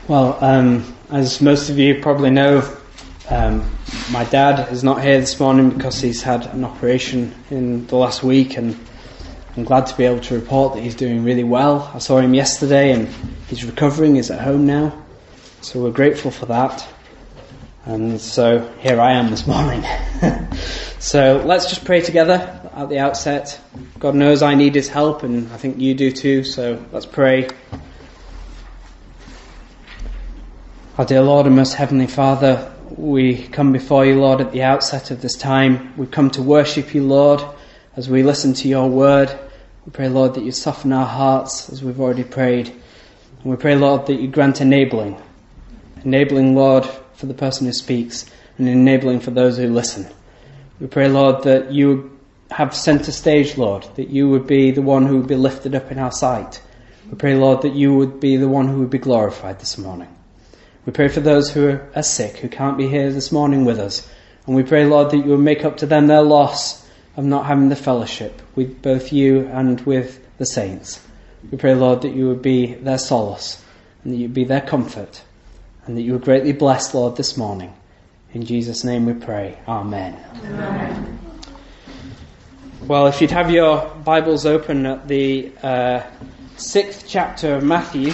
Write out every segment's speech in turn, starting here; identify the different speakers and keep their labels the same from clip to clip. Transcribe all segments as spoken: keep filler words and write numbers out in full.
Speaker 1: Well, um, as most of you probably know, um, my dad is not here this morning because he's had an operation in the last week, and I'm glad to be able to report that he's doing really well. I saw him yesterday and he's recovering, he's at home now, so we're grateful for that. And so here I am this morning. So let's just pray together at the outset. God knows I need his help, and I think you do too, so let's pray. Our dear Lord and most heavenly Father, we come before you, Lord, at the outset of this time. We come to worship you, Lord, as we listen to your word. We pray, Lord, that you soften our hearts, as we've already prayed. And we pray, Lord, that you grant enabling. Enabling, Lord, for the person who speaks, and enabling for those who listen. We pray, Lord, that you would have centre stage, Lord, that you would be the one who would be lifted up in our sight. We pray, Lord, that you would be the one who would be glorified this morning. We pray for those who are sick, who can't be here this morning with us. And we pray, Lord, that you will make up to them their loss of not having the fellowship with both you and with the saints. We pray, Lord, that you would be their solace and that you would be their comfort and that you would greatly bless, Lord, this morning. In Jesus' name we pray. Amen. Amen. Well, if you'd have your Bibles open at the uh, sixth chapter of Matthew,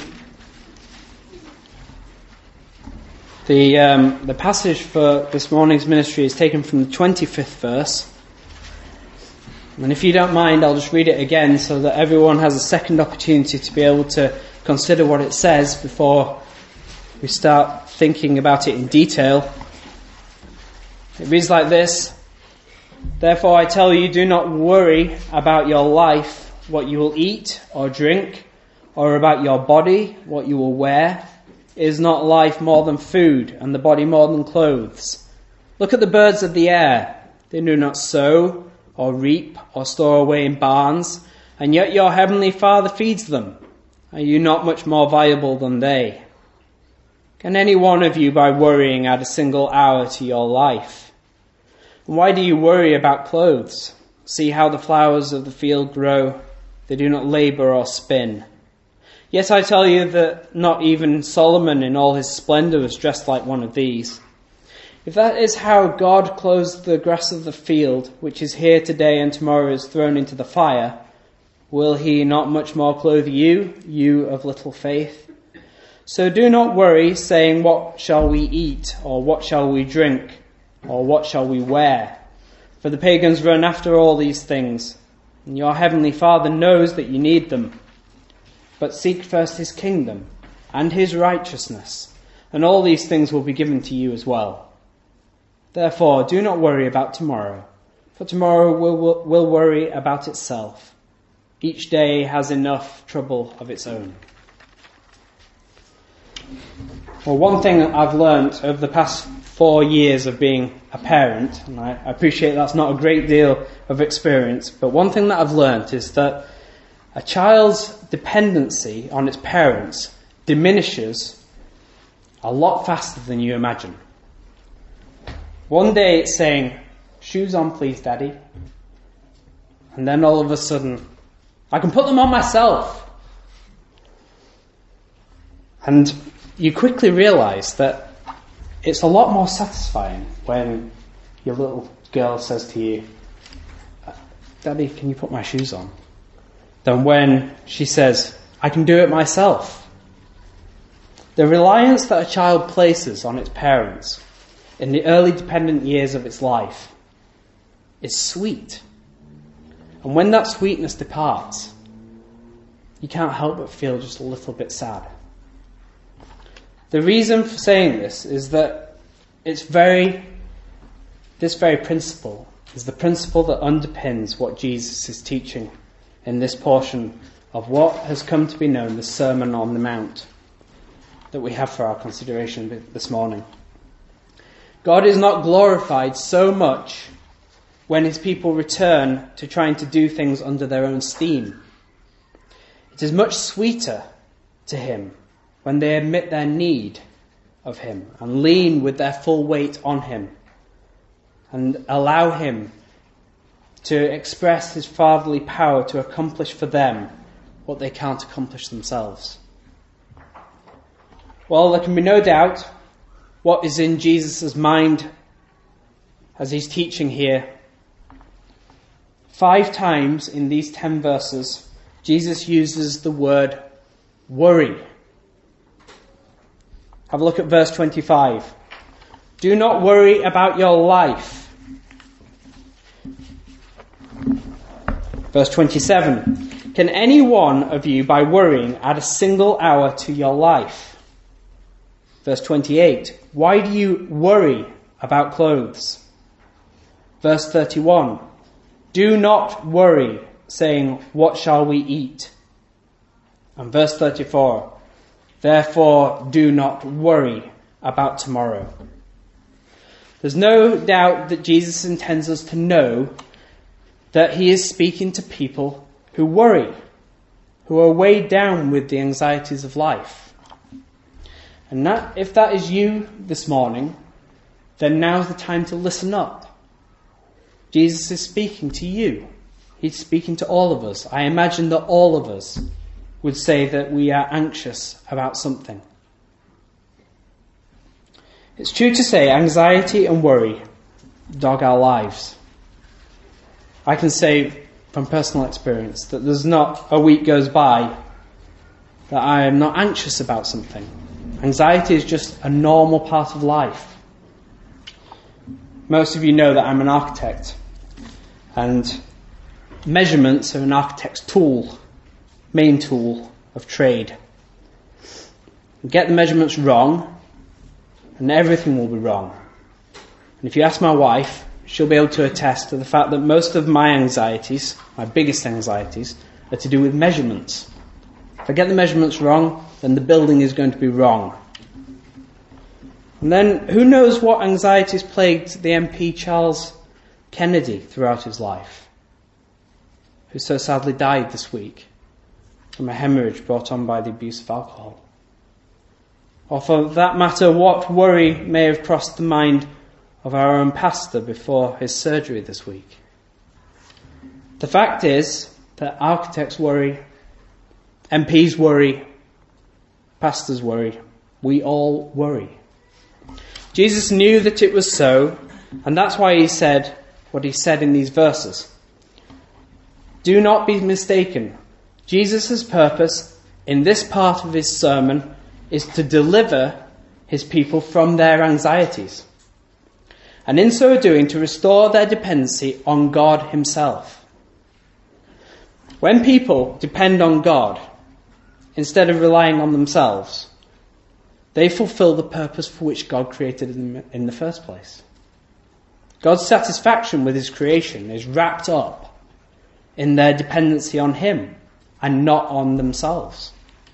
Speaker 1: The um, the passage for this morning's ministry is taken from the twenty-fifth verse. And if you don't mind, I'll just read it again so that everyone has a second opportunity to be able to consider what it says before we start thinking about it in detail. It reads like this: "Therefore I tell you, do not worry about your life, what you will eat or drink, or about your body, what you will wear. Is not life more than food, and the body more than clothes? Look at the birds of the air. They do not sow, or reap, or store away in barns, and yet your heavenly Father feeds them. Are you not much more valuable than they? Can any one of you, by worrying, add a single hour to your life? And why do you worry about clothes? See how the flowers of the field grow. They do not labor or spin. Yet I tell you that not even Solomon in all his splendor was dressed like one of these. If that is how God clothes the grass of the field, which is here today and tomorrow is thrown into the fire, will he not much more clothe you, you of little faith? So do not worry, saying, what shall we eat, or what shall we drink, or what shall we wear? For the pagans run after all these things, and your heavenly Father knows that you need them. But seek first his kingdom and his righteousness, and all these things will be given to you as well. Therefore, do not worry about tomorrow, for tomorrow will, will worry about itself. Each day has enough trouble of its own." Well, one thing that I've learnt over the past four years of being a parent, and I appreciate that's not a great deal of experience, but one thing that I've learnt is that a child's dependency on its parents diminishes a lot faster than you imagine. One day it's saying, "Shoes on please, Daddy." And then all of a sudden, "I can put them on myself." And you quickly realise that it's a lot more satisfying when your little girl says to you, "Daddy, can you put my shoes on?" than when she says, "I can do it myself." The reliance that a child places on its parents in the early dependent years of its life is sweet. And when that sweetness departs, you can't help but feel just a little bit sad. The reason for saying this is that it's very, this very principle is the principle that underpins what Jesus is teaching in this portion of what has come to be known the Sermon on the Mount that we have for our consideration this morning. God is not glorified so much when his people return to trying to do things under their own steam. It is much sweeter to him when they admit their need of him and lean with their full weight on him and allow him to express his fatherly power to accomplish for them what they can't accomplish themselves. Well, there can be no doubt what is in Jesus' mind as he's teaching here. Five times in these ten verses, Jesus uses the word worry. Have a look at verse twenty-five. Do not worry about your life. Verse twenty-seven. Can any one of you, by worrying, add a single hour to your life? Verse twenty-eight. Why do you worry about clothes? Verse thirty-one. Do not worry, saying, what shall we eat? And verse thirty-four. Therefore, do not worry about tomorrow. There's no doubt that Jesus intends us to know that he is speaking to people who worry, who are weighed down with the anxieties of life. And that, if that is you this morning, then now's the time to listen up. Jesus is speaking to you. He's speaking to all of us. I imagine that all of us would say that we are anxious about something. It's true to say anxiety and worry dog our lives. I can say from personal experience that there's not a week goes by that I am not anxious about something. Anxiety is just a normal part of life. Most of you know that I'm an architect, and measurements are an architect's tool, main tool of trade. Get the measurements wrong, and everything will be wrong. And if you ask my wife, she'll be able to attest to the fact that most of my anxieties, my biggest anxieties, are to do with measurements. If I get the measurements wrong, then the building is going to be wrong. And then who knows what anxieties plagued the M P Charles Kennedy throughout his life, who so sadly died this week from a hemorrhage brought on by the abuse of alcohol. Or for that matter, what worry may have crossed the mind of our own pastor before his surgery this week. The fact is that architects worry, M Ps worry, pastors worry, we all worry. Jesus knew that it was so, and that's why he said what he said in these verses. Do not be mistaken. Jesus' purpose in this part of his sermon is to deliver his people from their anxieties, and in so doing to restore their dependency on God himself. When people depend on God instead of relying on themselves, they fulfill the purpose for which God created them in the first place. God's satisfaction with his creation is wrapped up in their dependency on him and not on themselves.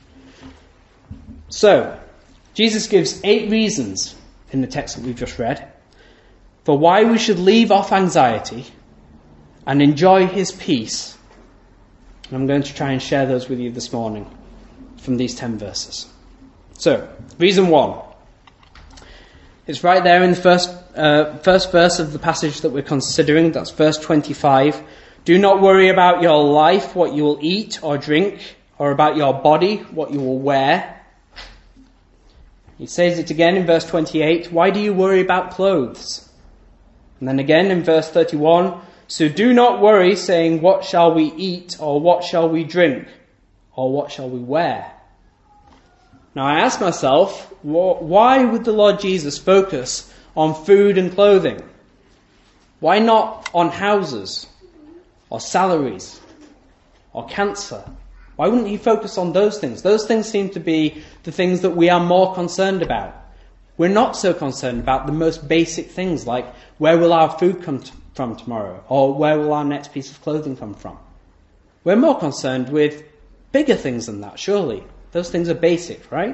Speaker 1: So, Jesus gives eight reasons in the text that we've just read for why we should leave off anxiety and enjoy his peace. And I'm going to try and share those with you this morning from these ten verses. So, reason one. It's right there in the first uh, first verse of the passage that we're considering. That's verse twenty-five. Do not worry about your life, what you will eat or drink, or about your body, what you will wear. He says it again in verse twenty-eight. Why do you worry about clothes? And then again in verse thirty-one. So do not worry, saying, what shall we eat, or what shall we drink, or what shall we wear? Now I ask myself, why would the Lord Jesus focus on food and clothing? Why not on houses, or salaries, or cancer? Why wouldn't he focus on those things? Those things seem to be the things that we are more concerned about. We're not so concerned about the most basic things like where will our food come t- from tomorrow, or where will our next piece of clothing come from. We're more concerned with bigger things than that, surely. Those things are basic, right?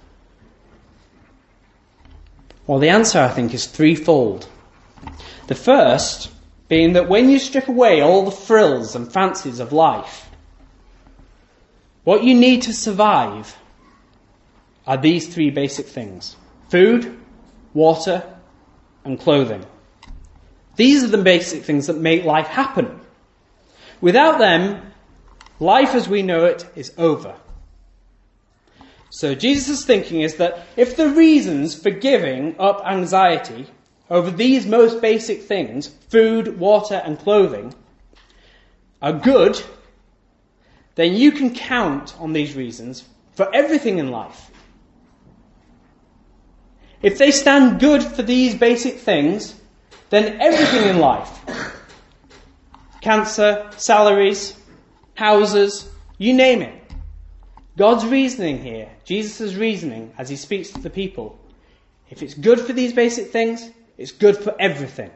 Speaker 1: Well, the answer, I think, is threefold. The first being that when you strip away all the frills and fancies of life, what you need to survive are these three basic things: food, water, and clothing. These are the basic things that make life happen. Without them, life as we know it is over. So Jesus' thinking is that if the reasons for giving up anxiety over these most basic things, food, water and clothing, are good, then you can count on these reasons for everything in life. If they stand good for these basic things, then everything in life, cancer, salaries, houses, you name it. God's reasoning here, Jesus' reasoning as he speaks to the people, if it's good for these basic things, it's good for everything.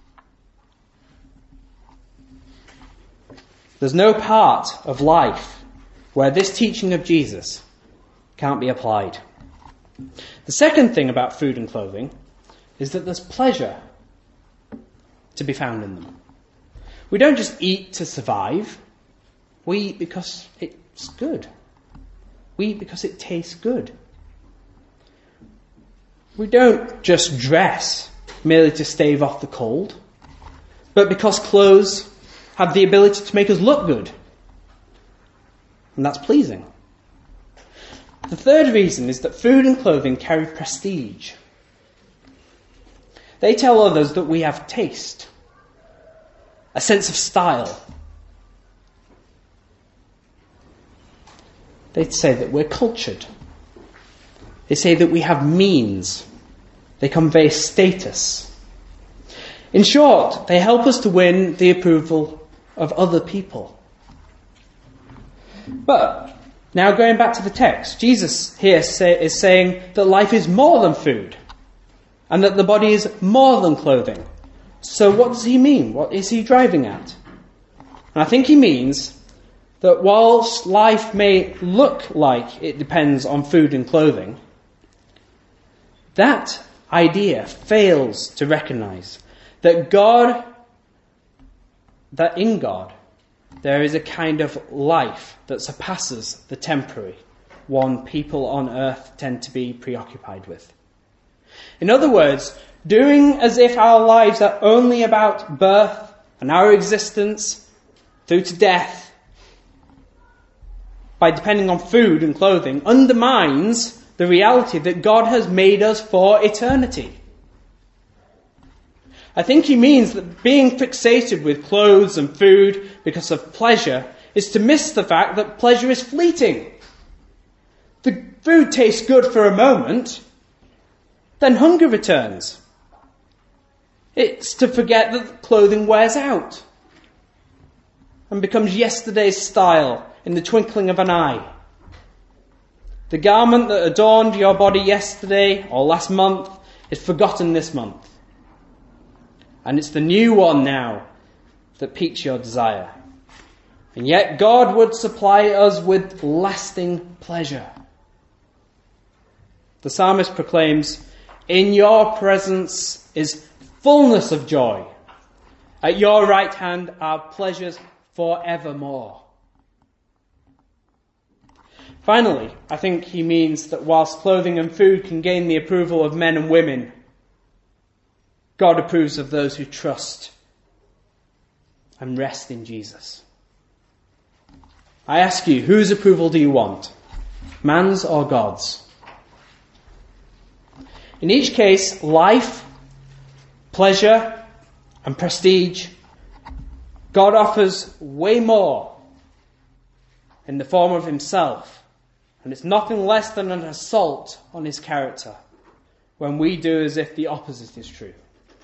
Speaker 1: There's no part of life where this teaching of Jesus can't be applied. The second thing about food and clothing is that there's pleasure to be found in them. We don't just eat to survive. We eat because it's good. We eat because it tastes good. We don't just dress merely to stave off the cold, but because clothes have the ability to make us look good. And that's pleasing. The third reason is that food and clothing carry prestige. They tell others that we have taste, a sense of style. They say that we're cultured. They say that we have means. They convey status. In short, they help us to win the approval of other people. But now going back to the text, Jesus here say, is saying that life is more than food and that the body is more than clothing. So what does he mean? What is he driving at? And I think he means that whilst life may look like it depends on food and clothing, that idea fails to recognize that God, that in God, there is a kind of life that surpasses the temporary, one people on earth tend to be preoccupied with. In other words, doing as if our lives are only about birth and our existence through to death, by depending on food and clothing, undermines the reality that God has made us for eternity. I think he means that being fixated with clothes and food because of pleasure is to miss the fact that pleasure is fleeting. The food tastes good for a moment, then hunger returns. It's to forget that clothing wears out and becomes yesterday's style in the twinkling of an eye. The garment that adorned your body yesterday or last month is forgotten this month. And it's the new one now that piques your desire. And yet God would supply us with lasting pleasure. The psalmist proclaims, "In your presence is fullness of joy. At your right hand are pleasures forevermore." Finally, I think he means that whilst clothing and food can gain the approval of men and women, God approves of those who trust and rest in Jesus. I ask you, whose approval do you want? Man's or God's? In each case, life, pleasure, and prestige, God offers way more in the form of himself. And it's nothing less than an assault on his character when we do as if the opposite is true.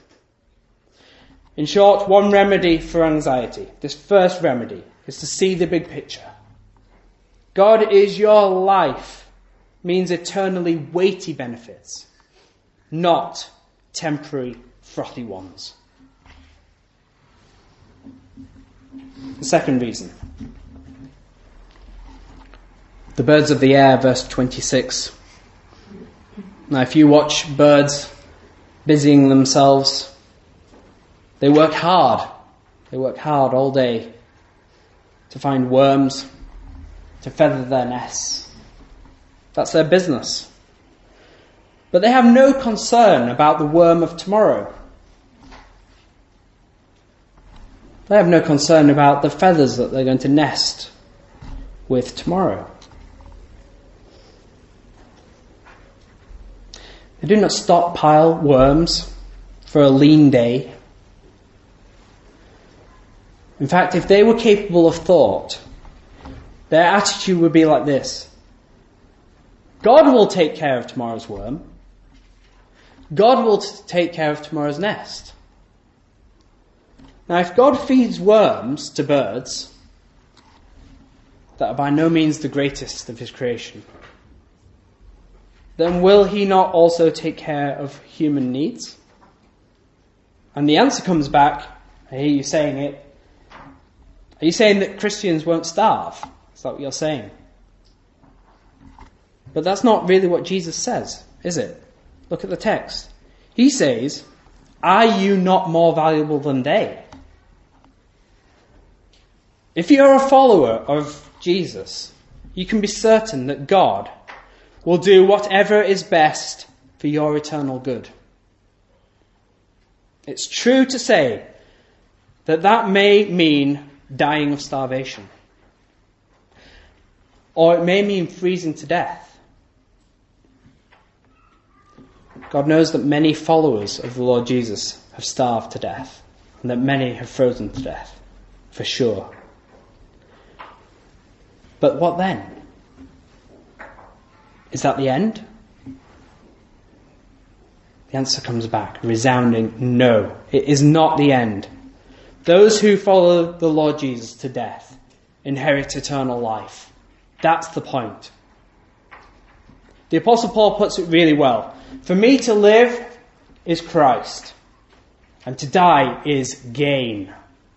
Speaker 1: In short, one remedy for anxiety, this first remedy, is to see the big picture. God is your life means eternally weighty benefits, not temporary frothy ones. The second reason. The birds of the air, verse twenty-six. Now, if you watch birds busying themselves, they work hard. They work hard all day to find worms, to feather their nests. That's their business. But they have no concern about the worm of tomorrow. They have no concern about the feathers that they're going to nest with tomorrow. They do not stockpile worms for a lean day. In fact, if they were capable of thought, their attitude would be like this. God will take care of tomorrow's worm. God will t- take care of tomorrow's nest. Now, if God feeds worms to birds that are by no means the greatest of his creation, then will he not also take care of human needs? And the answer comes back, I hear you saying it, are you saying that Christians won't starve? Is that what you're saying? But that's not really what Jesus says, is it? Look at the text. He says, are you not more valuable than they? If you're a follower of Jesus, you can be certain that God will do whatever is best for your eternal good. It's true to say that that may mean dying of starvation, or it may mean freezing to death. God knows that many followers of the Lord Jesus have starved to death, and that many have frozen to death, for sure. But what then? Is that the end? The answer comes back, resounding, no, it is not the end. Those who follow the Lord Jesus to death inherit eternal life. That's the point. The Apostle Paul puts it really well. For me to live is Christ, and to die is gain.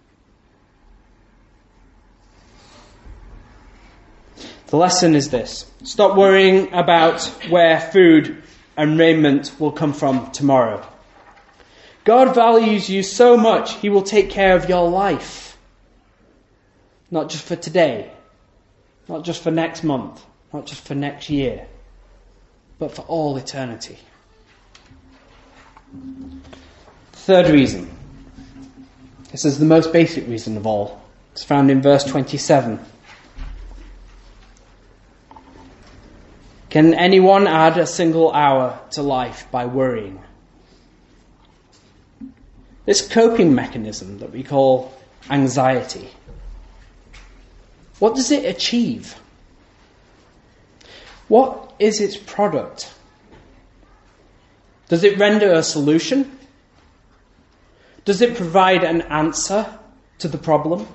Speaker 1: The lesson is this. Stop worrying about where food and raiment will come from tomorrow. God values you so much, he will take care of your life. Not just for today, not just for next month, not just for next year, but for all eternity. Third reason. This is the most basic reason of all. It's found in verse twenty-seven. Can anyone add a single hour to life by worrying? This coping mechanism that we call anxiety, what does it achieve? What is its product? Does it render a solution? Does it provide an answer to the problem?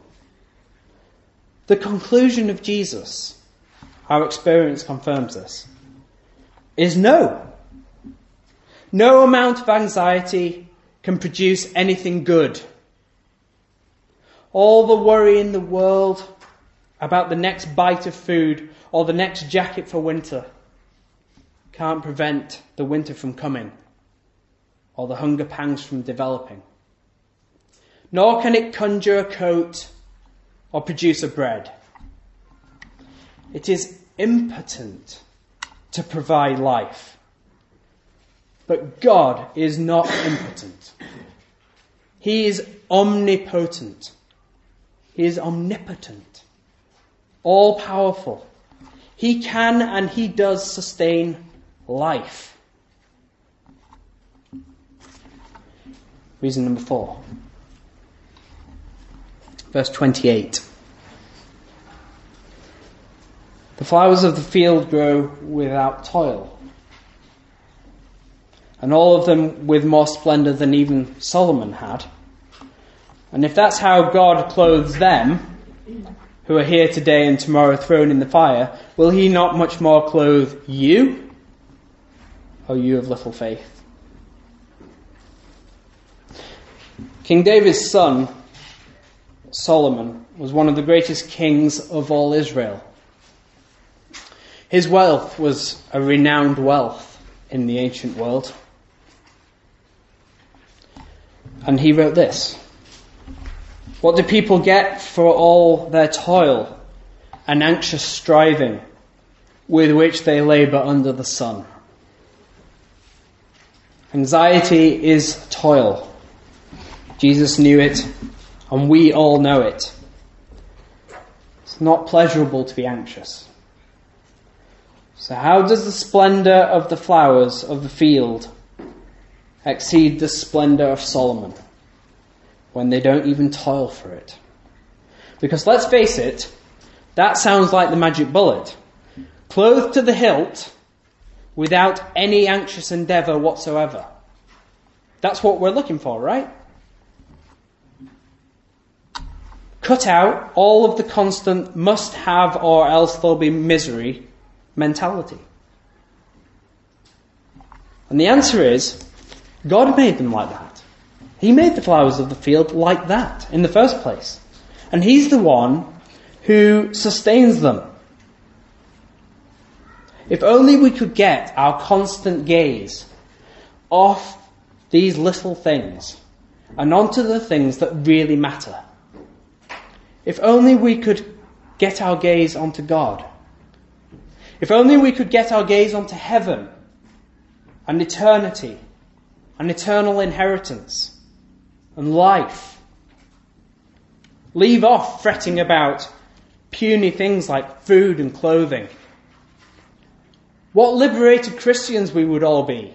Speaker 1: The conclusion of Jesus, our experience confirms this, is no. No amount of anxiety can produce anything good. All the worry in the world about the next bite of food or the next jacket for winter can't prevent the winter from coming or the hunger pangs from developing. Nor can it conjure a coat or produce a bread. It is impotent to provide life. But God is not impotent. He is omnipotent. He is omnipotent. All-powerful. He can and he does sustain life. Reason number four. Verse twenty-eight. The flowers of the field grow without toil, and all of them with more splendour than even Solomon had. And if that's how God clothes them, who are here today and tomorrow thrown in the fire, will he not much more clothe you, O you of little faith? King David's son, Solomon, was one of the greatest kings of all Israel. His wealth was a renowned wealth in the ancient world. And he wrote this: what do people get for all their toil and anxious striving with which they labour under the sun? Anxiety is toil. Jesus knew it, and we all know it. It's not pleasurable to be anxious. So how does the splendour of the flowers of the field exceed the splendour of Solomon when they don't even toil for it? Because let's face it, that sounds like the magic bullet. Clothed to the hilt without any anxious endeavour whatsoever. That's what we're looking for, right? Cut out all of the constant must have or else there'll be misery mentality. And the answer is, God made them like that. He made the flowers of the field like that in the first place. And He's the one who sustains them. If only we could get our constant gaze off these little things and onto the things that really matter. If only we could get our gaze onto God. If only we could get our gaze onto heaven and eternity and eternal inheritance and life. Leave off fretting about puny things like food and clothing. What liberated Christians we would all be.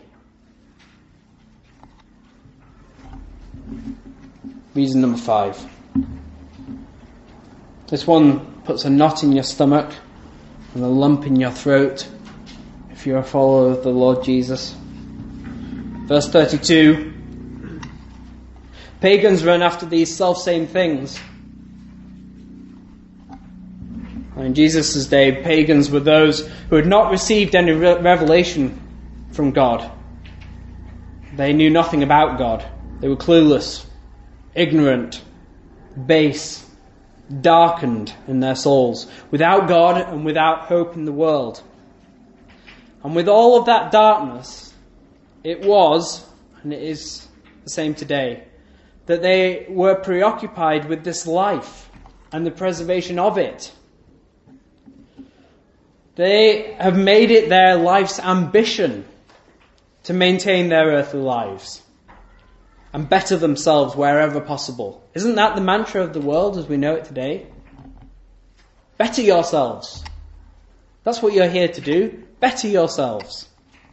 Speaker 1: Reason number five. This one puts a knot in your stomach and a lump in your throat if you're a follower of the Lord Jesus. Verse thirty-two. Pagans run after these self-same things. In Jesus' day, pagans were those who had not received any re- revelation from God. They knew nothing about God. They were clueless, ignorant, base, darkened in their souls, without God and without hope in the world. And with all of that darkness, it was, and it is the same today, that they were preoccupied with this life and the preservation of it. They have made it their life's ambition to maintain their earthly lives and better themselves wherever possible. Isn't that the mantra of the world as we know it today? Better yourselves. That's what you're here to do. Better yourselves.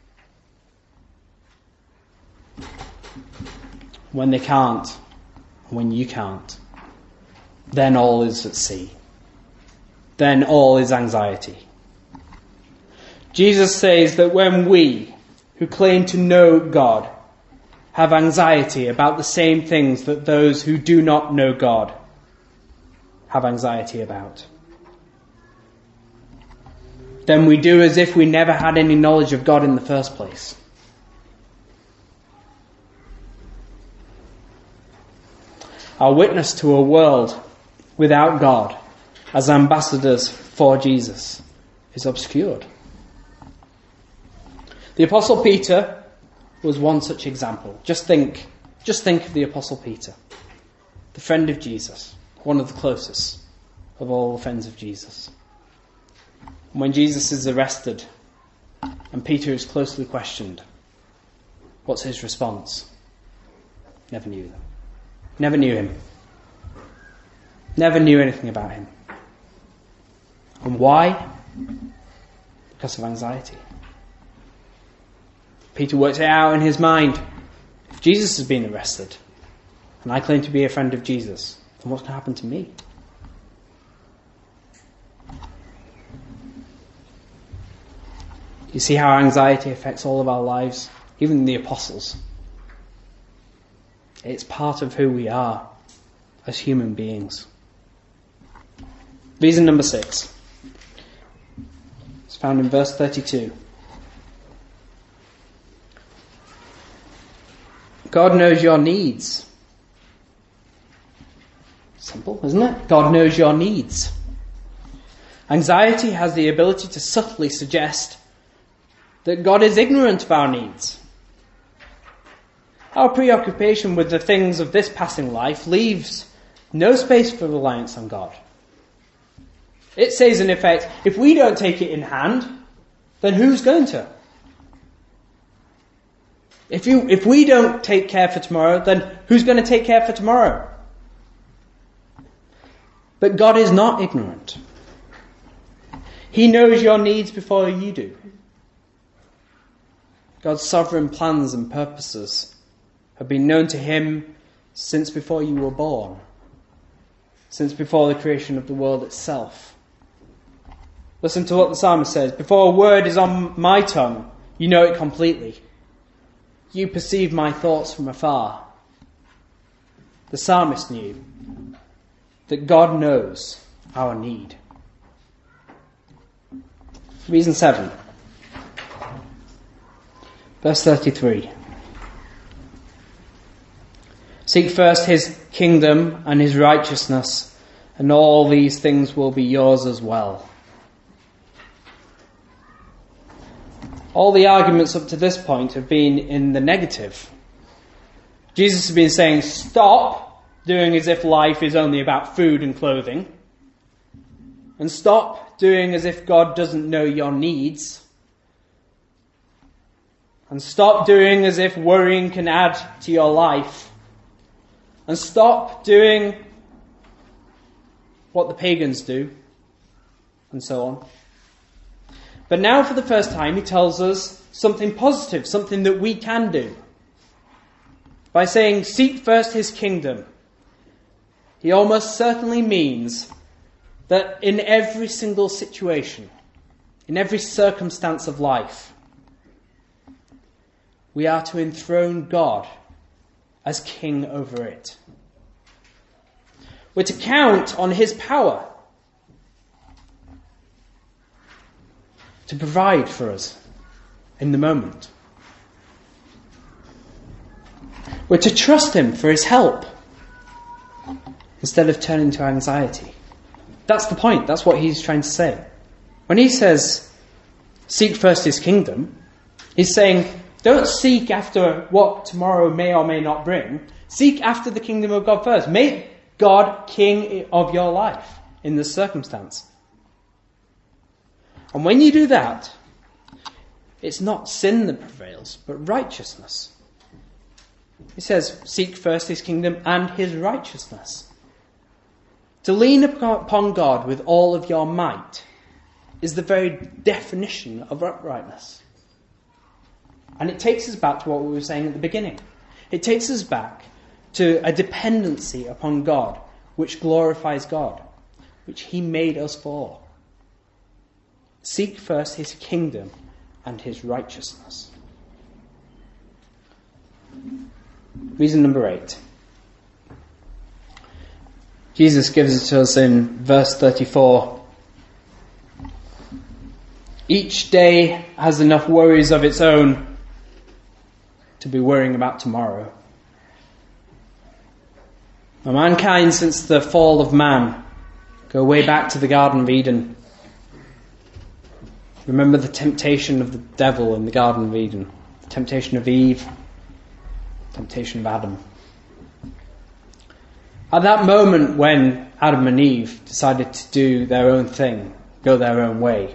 Speaker 1: When they can't, when you can't, then all is at sea. Then all is anxiety. Jesus says that when we, who claim to know God, have anxiety about the same things that those who do not know God have anxiety about, then we do as if we never had any knowledge of God in the first place. Our witness to a world without God as ambassadors for Jesus is obscured. The Apostle Peter was one such example. Just think, just think of the Apostle Peter, the friend of Jesus, one of the closest of all the friends of Jesus. When Jesus is arrested and Peter is closely questioned, what's his response? Never knew them. Never knew him. Never knew anything about him. And why? Because of anxiety. Peter worked it out in his mind. If Jesus has been arrested, and I claim to be a friend of Jesus, then what's going to happen to me? You see how anxiety affects all of our lives, even the apostles. It's part of who we are as human beings. Reason number six. It's found in verse thirty-two. God knows your needs. Simple, isn't it? God knows your needs. Anxiety has the ability to subtly suggest that God is ignorant of our needs. Our preoccupation with the things of this passing life leaves no space for reliance on God. It says in effect, if we don't take it in hand, then who's going to? If you, if we don't take care for tomorrow, then who's going to take care for tomorrow? But God is not ignorant. He knows your needs before you do. God's sovereign plans and purposes have been known to him since before you were born, since before the creation of the world itself. Listen to what the psalmist says. Before a word is on my tongue, you know it completely. You perceive my thoughts from afar. The psalmist knew that God knows our need. Reason seven. Verse thirty-three. Seek first his kingdom and his righteousness, and all these things will be yours as well. All the arguments up to this point have been in the negative. Jesus has been saying, stop doing as if life is only about food and clothing. And stop doing as if God doesn't know your needs. And stop doing as if worrying can add to your life. And stop doing what the pagans do. And so on. But now for the first time he tells us something positive, something that we can do. By saying, seek first his kingdom, he almost certainly means that in every single situation, in every circumstance of life, we are to enthrone God as king over it. We're to count on his power to provide for us in the moment. We're to trust him for his help instead of turning to anxiety. That's the point. That's what he's trying to say. When he says, seek first his kingdom, he's saying, don't seek after what tomorrow may or may not bring. Seek after the kingdom of God first. Make God king of your life in this circumstance. And when you do that, it's not sin that prevails, but righteousness. He says, seek first his kingdom and his righteousness. To lean upon God with all of your might is the very definition of uprightness. And it takes us back to what we were saying at the beginning. It takes us back to a dependency upon God, which glorifies God, which he made us for. Seek first his kingdom and his righteousness. Reason number eight. Jesus gives it to us in verse thirty-four. Each day has enough worries of its own to be worrying about tomorrow. Now, mankind, since the fall of man, go way back to the Garden of Eden. Remember the temptation of the devil in the Garden of Eden. The temptation of Eve. The temptation of Adam. At that moment when Adam and Eve decided to do their own thing, go their own way,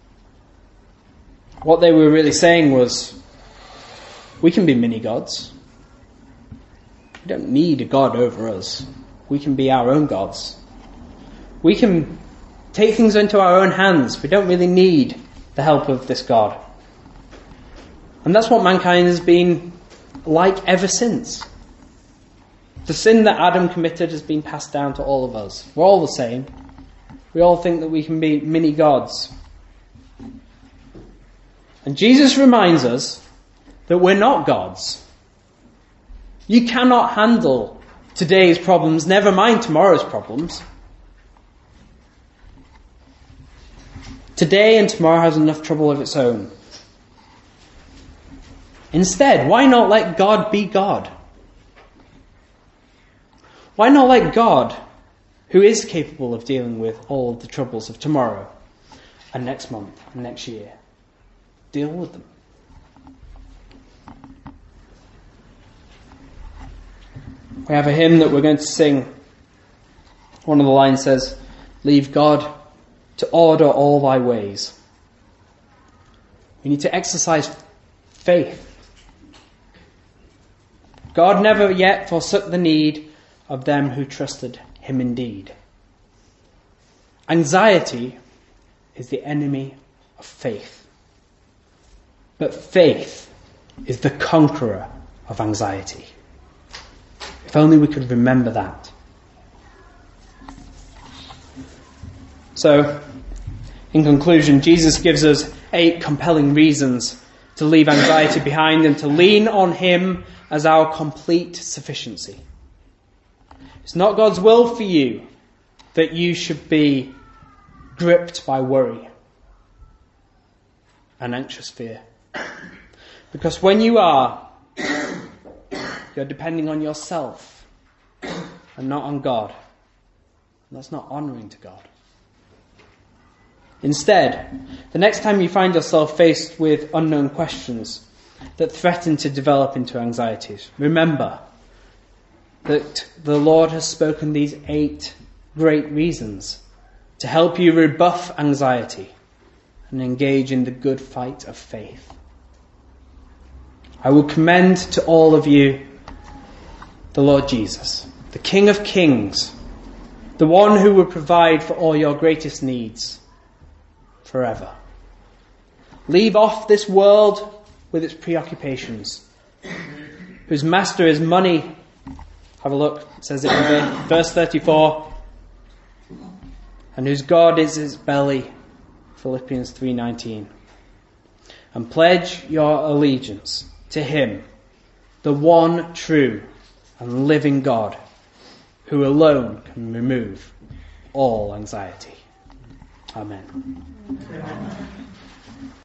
Speaker 1: what they were really saying was, we can be mini-gods. We don't need a god over us. We can be our own gods. We can take things into our own hands. We don't really need the help of this God. And that's what mankind has been like ever since. The sin that Adam committed has been passed down to all of us. We're all the same. We all think that we can be mini-gods. And Jesus reminds us that we're not gods. You cannot handle today's problems, never mind tomorrow's problems. Today and tomorrow has enough trouble of its own. Instead, why not let God be God? Why not let God, who is capable of dealing with all the troubles of tomorrow and next month and next year, deal with them? We have a hymn that we're going to sing. One of the lines says, leave God to order all thy ways. We need to exercise faith. God never yet forsook the need of them who trusted him indeed. Anxiety is the enemy of faith. But faith is the conqueror of anxiety. If only we could remember that. So, in conclusion, Jesus gives us eight compelling reasons to leave anxiety behind and to lean on him as our complete sufficiency. It's not God's will for you that you should be gripped by worry and anxious fear. Because when you are, you're depending on yourself and not on God. And that's not honouring to God. Instead, the next time you find yourself faced with unknown questions that threaten to develop into anxieties, remember that the Lord has spoken these eight great reasons to help you rebuff anxiety and engage in the good fight of faith. I will commend to all of you the Lord Jesus, the King of Kings, the one who will provide for all your greatest needs forever. Leave off this world with its preoccupations, whose master is money. Have a look, it says it in verse thirty-four. And whose God is his belly, Philippians three nineteen. And pledge your allegiance to him, the one true and living God, who alone can remove all anxiety. Amen. Amen.